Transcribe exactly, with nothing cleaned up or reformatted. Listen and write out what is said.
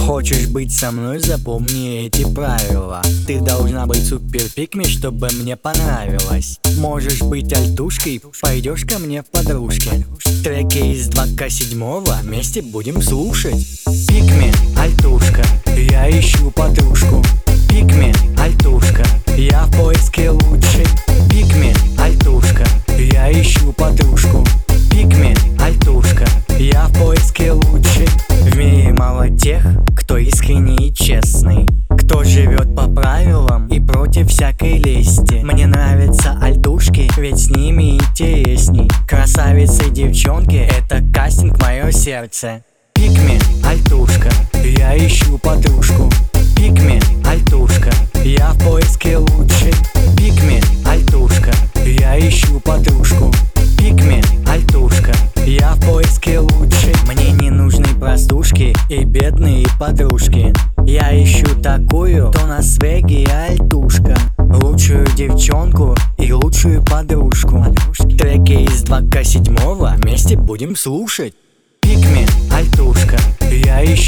Хочешь быть со мной, запомни эти правила. Ты должна быть супер пикми, чтобы мне понравилось. Можешь быть альтушкой, пойдешь ко мне в подружки. Треки из два ка семь вместе будем слушать. Пикми, альтушка, я ищу подружку. Пикми, альтушка, я в поиске лучшей. Пикми, альтушка, я ищу подружку. Пикми, альтушка, я в поиске лучшей. В мире мало тех, кто искренний и честный, кто живет по правилам и против всякой лести. Мне нравятся альтушки, ведь с ними интересней. Красавицы, девчонки, это кастинг мое сердце. Пикми, альтушка, я ищу подружку. Пикми, альтушка, я в поиске лучшей. Пикми, альтушка, я ищу подружку. Пикми, альтушка, я в поиске лучшей. Мне не нужны простушки и бедные подружки. Я ищу такую, кто на свеге альтушка. Лучшую девчонку и лучшую подружку. Треки из два ка семь вместе будем слушать. Пикми, альтушка, я ищу